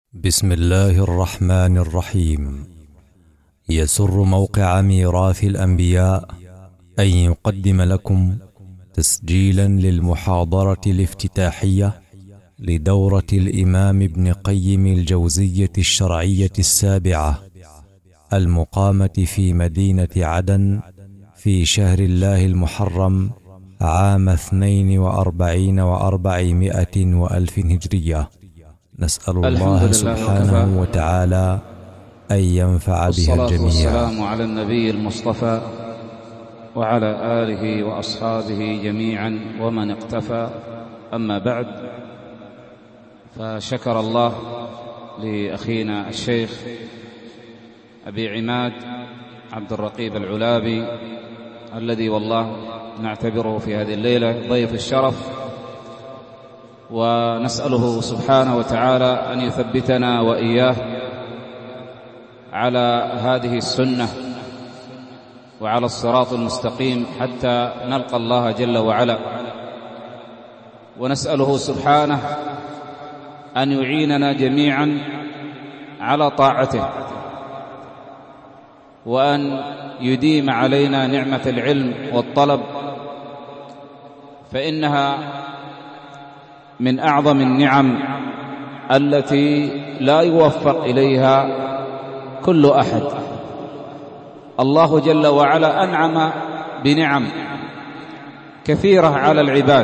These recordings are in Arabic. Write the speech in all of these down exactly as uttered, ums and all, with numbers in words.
بسم الله الرحمن الرحيم. يسر موقع ميراث الأنبياء أن يقدم لكم تسجيلا للمحاضرة الافتتاحية لدورة الإمام ابن قيم الجوزية الشرعية السابعة المقامة في مدينة عدن في شهر الله المحرم عام اثنين وأربعين وأربعمائة وألف هجرية. نسأل الله سبحانه وتعالى أن ينفع بها الجميع. والسلام على النبي المصطفى وعلى آله وأصحابه جميعا ومن اقتفى. أما بعد، فشكر الله لأخينا الشيخ أبي عماد عبد الرقيب العلابي الذي والله نعتبره في هذه الليلة ضيف الشرف، ونسأله سبحانه وتعالى أن يثبتنا وإياه على هذه السنة وعلى الصراط المستقيم حتى نلقى الله جل وعلا، ونسأله سبحانه أن يعيننا جميعا على طاعته، وأن يديم علينا نعمة العلم والطلب، فإنها من أعظم النعم التي لا يوفق إليها كل أحد. الله جل وعلا أنعم بنعم كثيرة على العباد،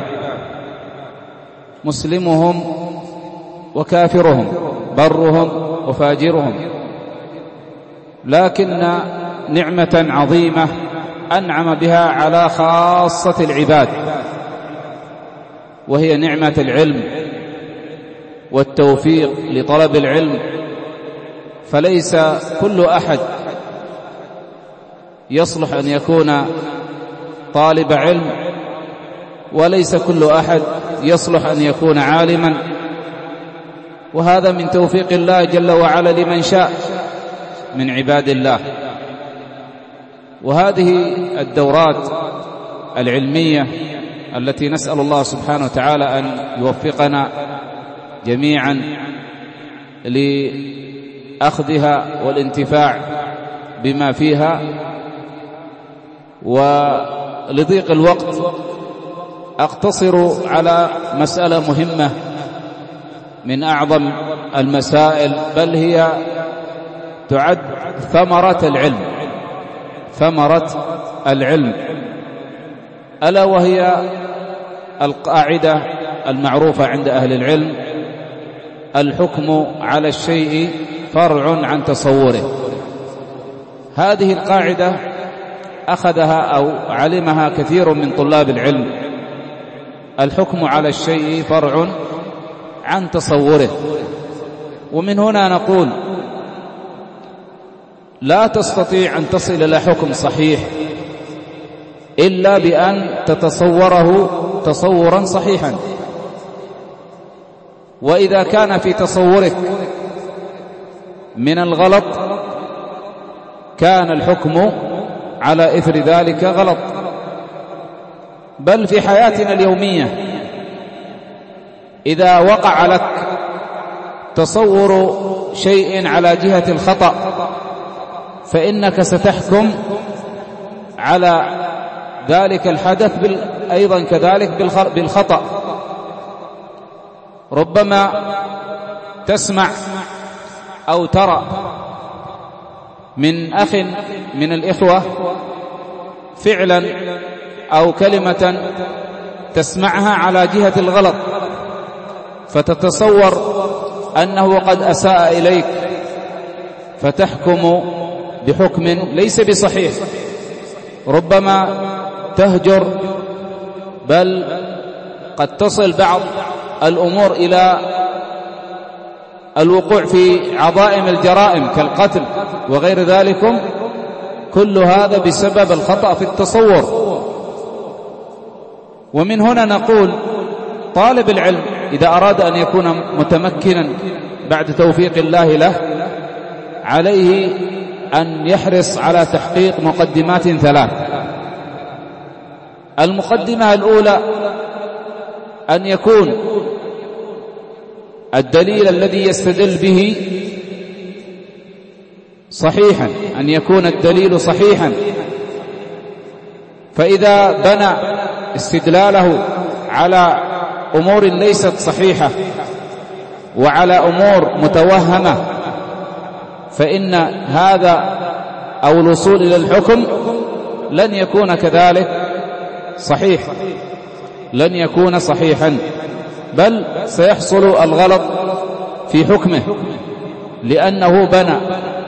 مسلمهم وكافرهم، برهم وفاجرهم، لكن نعمة عظيمة أنعم بها على خاصة العباد، وهي نعمة العلم والتوفيق لطلب العلم. فليس كل أحد يصلح أن يكون طالب علم، وليس كل أحد يصلح أن يكون عالما، وهذا من توفيق الله جل وعلا لمن شاء من عباد الله. وهذه الدورات العلمية التي نسأل الله سبحانه وتعالى أن يوفقنا جميعا لأخذها والانتفاع بما فيها، ولضيق الوقت أقتصر على مسألة مهمة من أعظم المسائل، بل هي تعد ثمرة العلم، ثمرة العلم، ألا وهي القاعدة المعروفة عند أهل العلم: الحكم على الشيء فرع عن تصوره. هذه القاعدة أخذها أو علمها كثير من طلاب العلم. الحكم على الشيء فرع عن تصوره. ومن هنا نقول: لا تستطيع أن تصل إلى حكم صحيح إلا بأن تتصوره تصورا صحيحا، وإذا كان في تصورك من الغلط كان الحكم على إثر ذلك غلط. بل في حياتنا اليومية إذا وقع لك تصور شيء على جهة الخطأ فإنك ستحكم على ذلك الحدث أيضا كذلك بالخطأ. ربما تسمع أو ترى من أخ من الإخوة فعلا أو كلمة تسمعها على جهة الغلط، فتتصور أنه قد أساء إليك، فتحكم بحكم ليس بصحيح. ربما تهجر، بل قد تصل بعض الأمور إلى الوقوع في عظائم الجرائم كالقتل وغير ذلك. كل هذا بسبب الخطأ في التصور. ومن هنا نقول: طالب العلم إذا أراد أن يكون متمكنا بعد توفيق الله له عليه أن يحرص على تحقيق مقدمات ثلاث. المقدمة الأولى أن يكون الدليل الذي يستدل به صحيحا، أن يكون الدليل صحيحا. فإذا بنى استدلاله على أمور ليست صحيحة وعلى أمور متوهمة فإن هذا أو الوصول إلى الحكم لن يكون كذلك صحيح، لن يكون صحيحا، بل سيحصل الغلط في حكمه، لأنه بنى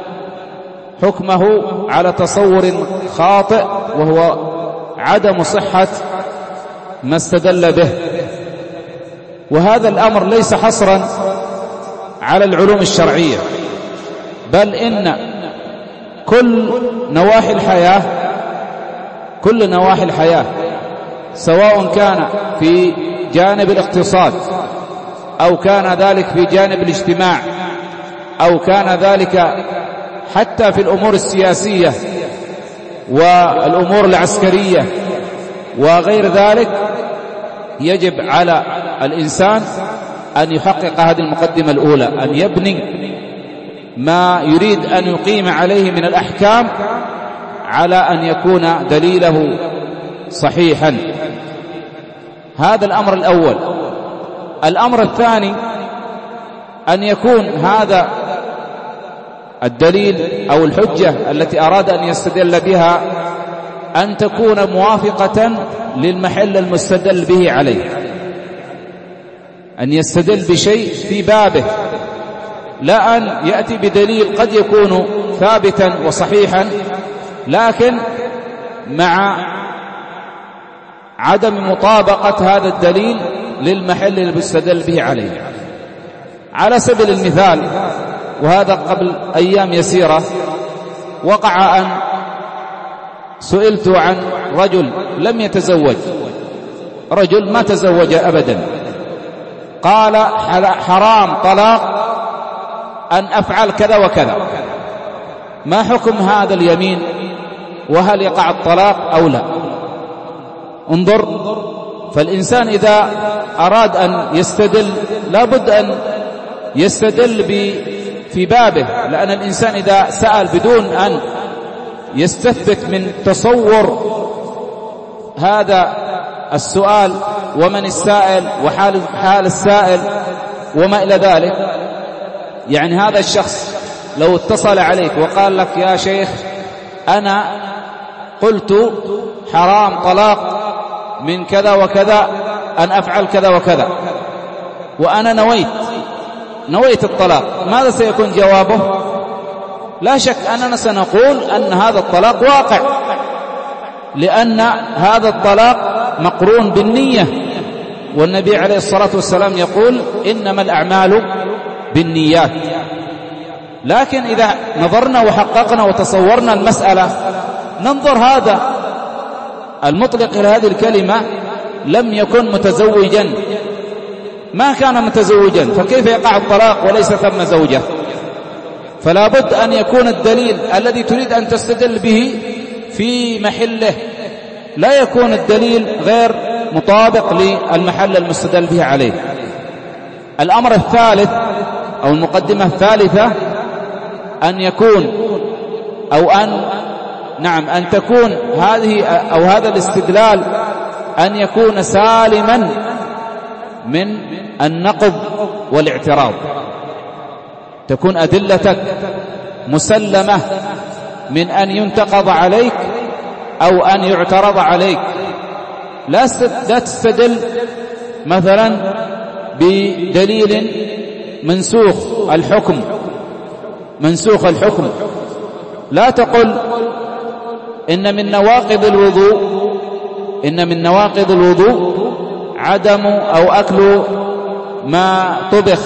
حكمه على تصور خاطئ وهو عدم صحة ما استدل به. وهذا الأمر ليس حصرا على العلوم الشرعية، بل إن كل نواحي الحياة كل نواحي الحياة سواء كان في جانب الاقتصاد أو كان ذلك في جانب الاجتماع أو كان ذلك حتى في الأمور السياسية والأمور العسكرية وغير ذلك، يجب على الإنسان أن يحقق هذه المقدمة الأولى، أن يبني ما يريد أن يقيم عليه من الأحكام على أن يكون دليله صحيحا. هذا الأمر الأول. الأمر الثاني أن يكون هذا الدليل أو الحجة التي أراد أن يستدل بها أن تكون موافقة للمحل المستدل به عليه، أن يستدل بشيء في بابه، لا أن يأتي بدليل قد يكون ثابتا وصحيحا لكن مع عدم مطابقة هذا الدليل للمحل المستدل به عليه. على سبيل المثال، وهذا قبل أيام يسيرة، وقع أن سئلت عن رجل لم يتزوج، رجل ما تزوج أبدا، قال حرام طلاق أن أفعل كذا وكذا، ما حكم هذا اليمين وهل يقع الطلاق أو لا؟ انظر، فالإنسان إذا أراد أن يستدل لابد أن يستدل في بابه، لأن الإنسان إذا سأل بدون أن يستثبت من تصور هذا السؤال ومن السائل وحال حال السائل وما إلى ذلك، يعني هذا الشخص لو اتصل عليك وقال لك يا شيخ أنا قلت حرام طلاق من كذا وكذا أن أفعل كذا وكذا وأنا نويت نويت الطلاق، ماذا سيكون جوابه؟ لا شك أننا سنقول أن هذا الطلاق واقع، لأن هذا الطلاق مقرون بالنية، والنبي عليه الصلاة والسلام يقول إنما الأعمال بالنيات. لكن إذا نظرنا وحققنا وتصورنا المسألة، ننظر هذا المطلق إلى هذه الكلمة لم يكن متزوجا، ما كان متزوجا، فكيف يقع الطلاق وليس ثم زوجة؟ فلا بد أن يكون الدليل الذي تريد أن تستدل به في محله، لا يكون الدليل غير مطابق للمحل المستدل به عليه. الأمر الثالث أو المقدمة الثالثة أن يكون أو أن نعم أن تكون هذه أو هذا الاستدلال أن يكون سالما من النقض والاعتراض، تكون أدلتك مسلمة من أن ينتقض عليك أو أن يعترض عليك. لا تستدل مثلا بدليل منسوخ الحكم منسوخ الحكم لا تقل إن من نواقض الوضوء إن من نواقض الوضوء عدم أو أكل ما طبخ،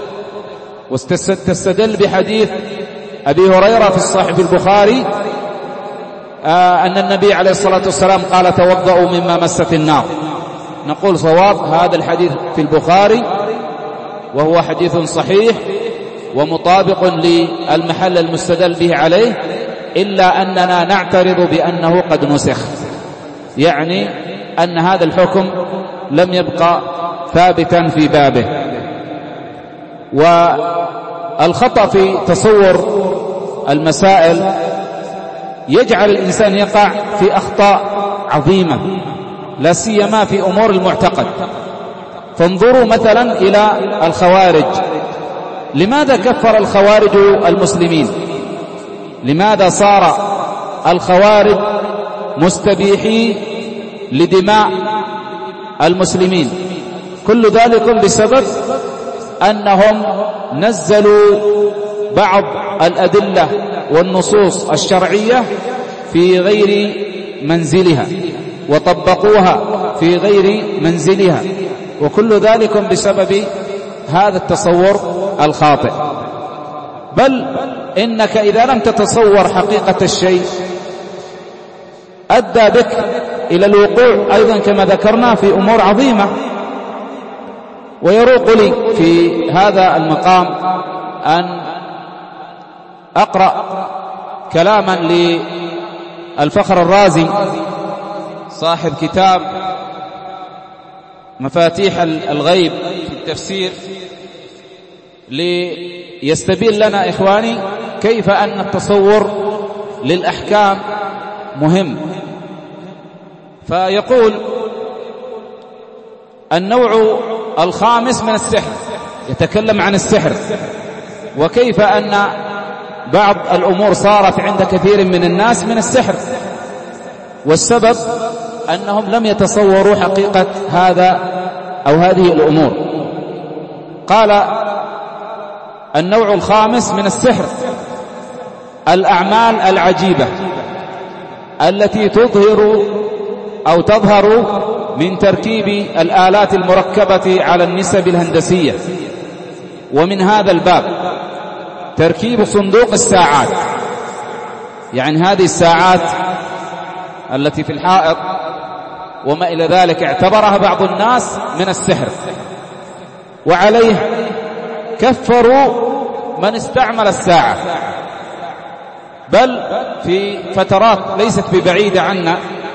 وتستدل بحديث أبي هريرة في الصحيح البخاري آه أن النبي عليه الصلاة والسلام قال توضؤوا مما مست النار. نقول صواب هذا الحديث في البخاري وهو حديث صحيح ومطابق للمحل المستدل به عليه، إلا أننا نعترض بأنه قد نسخ، يعني أن هذا الحكم لم يبقى ثابتا في بابه. والخطأ في تصور المسائل يجعل الإنسان يقع في أخطاء عظيمة، لا سيما في أمور المعتقد. فانظروا مثلا إلى الخوارج. لماذا كفر الخوارج المسلمين؟ لماذا صار الخوارج مستبيحي لدماء المسلمين؟ كل ذلك بسبب أنهم نزلوا بعض الأدلة والنصوص الشرعية في غير منزلها وطبقوها في غير منزلها، وكل ذلك بسبب هذا التصور الخاطئ. بل إنك إذا لم تتصور حقيقة الشيء أدى بك إلى الوقوع أيضا كما ذكرنا في أمور عظيمة. ويروق لي في هذا المقام أن أقرأ كلاما للفخر الرازي صاحب كتاب مفاتيح الغيب في التفسير، ليستبين لنا إخواني كيف أن التصور للأحكام مهم. فيقول: النوع الخامس من السحر، يتكلم عن السحر وكيف أن بعض الأمور صارت عند كثير من الناس من السحر، والسبب أنهم لم يتصوروا حقيقة هذا أو هذه الأمور. قال: النوع الخامس من السحر الأعمال العجيبة التي تظهر أو تظهر من تركيب الآلات المركبة على النسب الهندسية. ومن هذا الباب تركيب صندوق الساعات، يعني هذه الساعات التي في الحائط وما إلى ذلك اعتبرها بعض الناس من السحر، وعليه كفروا من استعمل الساعة. بل في فترات ليست ببعيدة عنا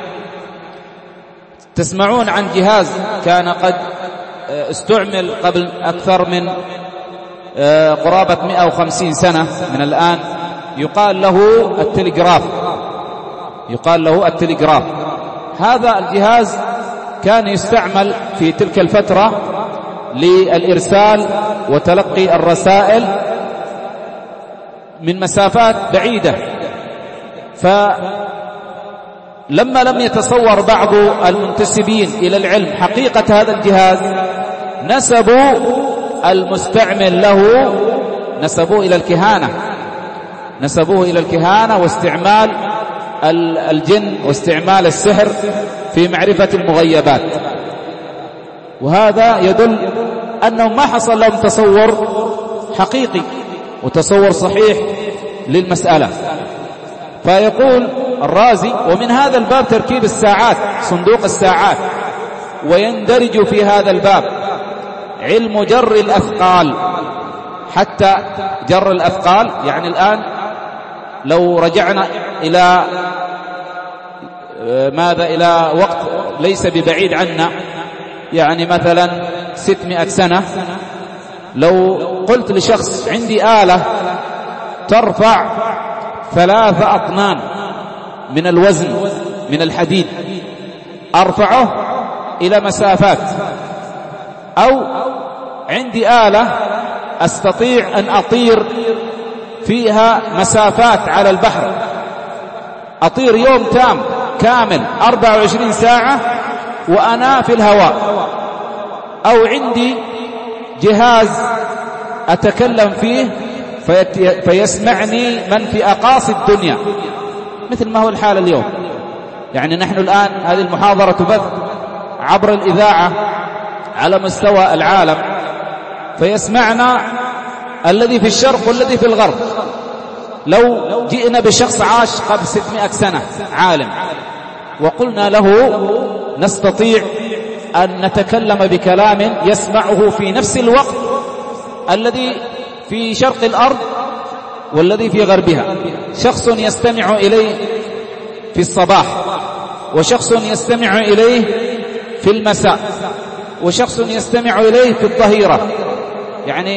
تسمعون عن جهاز كان قد استعمل قبل أكثر من قرابة مئة وخمسين سنة من الآن، يقال له التلغراف، يقال له التلغراف. هذا الجهاز كان يستعمل في تلك الفترة للإرسال وتلقي الرسائل من مسافات بعيدة. فلما لم يتصور بعض المنتسبين إلى العلم حقيقة هذا الجهاز، نسبوا المستعمل له نسبوه إلى الكهانة، نسبوه إلى الكهانة واستعمال الجن واستعمال السحر في معرفة المغيبات. وهذا يدل أنه ما حصل لهم تصور حقيقي وتصور صحيح للمسألة. فيقول الرازي: ومن هذا الباب تركيب الساعات، صندوق الساعات. ويندرج في هذا الباب علم جر الأثقال، حتى جر الأثقال. يعني الآن لو رجعنا إلى ماذا إلى وقت ليس ببعيد عنا، يعني مثلا ستمائة سنة، لو قلت لشخص عندي آلة ترفع ثلاثة أطنان من الوزن من الحديد، أرفعه إلى مسافات، أو عندي آلة أستطيع أن أطير فيها مسافات على البحر، أطير يوم تام كامل أربعة وعشرين ساعة وأنا في الهواء، أو عندي جهاز أتكلم فيه فيسمعني من في أقاصي الدنيا، مثل ما هو الحال اليوم. يعني نحن الآن هذه المحاضرة تبث عبر الإذاعة على مستوى العالم، فيسمعنا الذي في الشرق والذي في الغرب. لو جئنا بشخص عاش قبل ستمائة سنة عالم وقلنا له نستطيع أن نتكلم بكلام يسمعه في نفس الوقت الذي في شرق الأرض والذي في غربها، شخص يستمع إليه في الصباح، وشخص يستمع إليه في المساء، وشخص يستمع إليه في الظهيرة، يعني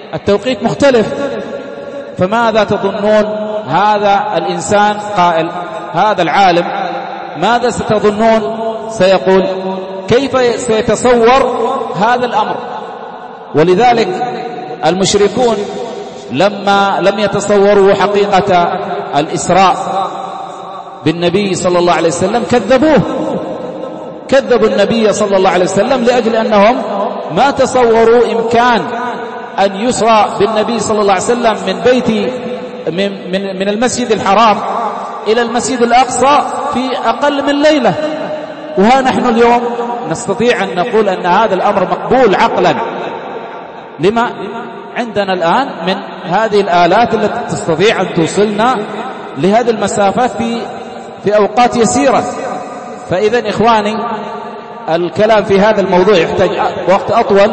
التوقيت مختلف. فماذا تظنون هذا الإنسان قائل، هذا العالم، ماذا ستظنون سيقول؟ كيف سيتصور هذا الأمر؟ ولذلك المشركون لما لم يتصوروا حقيقة الإسراء بالنبي صلى الله عليه وسلم كذبوه، كذبوا النبي صلى الله عليه وسلم لأجل أنهم ما تصوروا إمكان أن يسرى بالنبي صلى الله عليه وسلم من بيت من, من, من المسجد الحرام إلى المسجد الأقصى في أقل من ليلة. وها نحن اليوم نستطيع أن نقول أن هذا الأمر مقبول عقلا. لما عندنا الآن من هذه الآلات التي تستطيع أن توصلنا لهذه المسافات في في أوقات يسيرة. فإذا إخواني الكلام في هذا الموضوع يحتاج وقت أطول،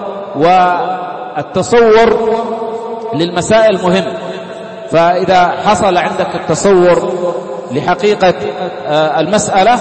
والتصور للمسائل مهم. فإذا حصل عندك التصور لحقيقة المسألة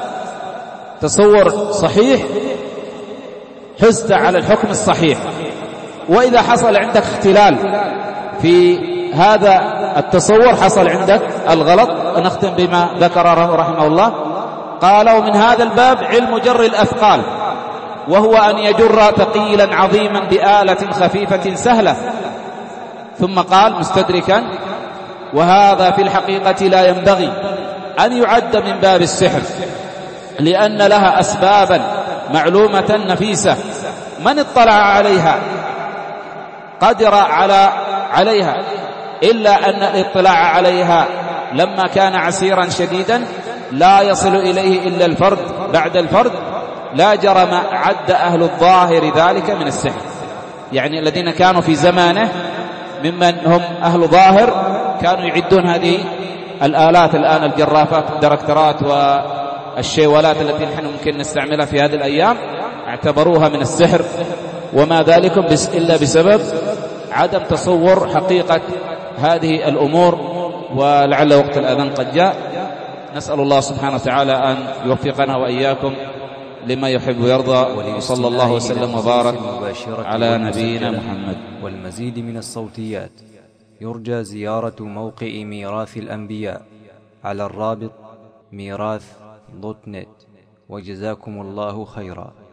تصور صحيح حزت على الحكم الصحيح. وإذا حصل عندك اختلال في هذا التصور حصل عندك الغلط. نختم بما ذكره رحمه الله، قال: ومن هذا الباب علم جر الأثقال، وهو أن يجر ثقيلا عظيما بآلة خفيفة سهلة. ثم قال مستدركا: وهذا في الحقيقة لا ينبغي أن يعد من باب السحر، لأن لها أسبابا معلومة نفيسة، من اطلع عليها قدر على عليها، إلا أن الاطلاع عليها لما كان عسيرا شديدا لا يصل إليه إلا الفرد بعد الفرد، لا جرم عد أهل الظاهر ذلك من السحر. يعني الذين كانوا في زمانه ممن هم أهل ظاهر كانوا يعدون هذه الآلات الآن، الجرافات، الدركترات والشيولات التي نحن ممكن نستعملها في هذه الأيام، اعتبروها من السحر، وما ذلك إلا بسبب عدم تصور حقيقة هذه الأمور. ولعل وقت الأذان قد جاء. نسأل الله سبحانه وتعالى أن يوفقنا وإياكم لما يحب ويرضى، وصلى الله وسلم وبارك على نبينا محمد. والمزيد من الصوتيات يرجى زيارة موقع ميراث الأنبياء على الرابط ميراث دوت نت. وجزاكم الله خيرا.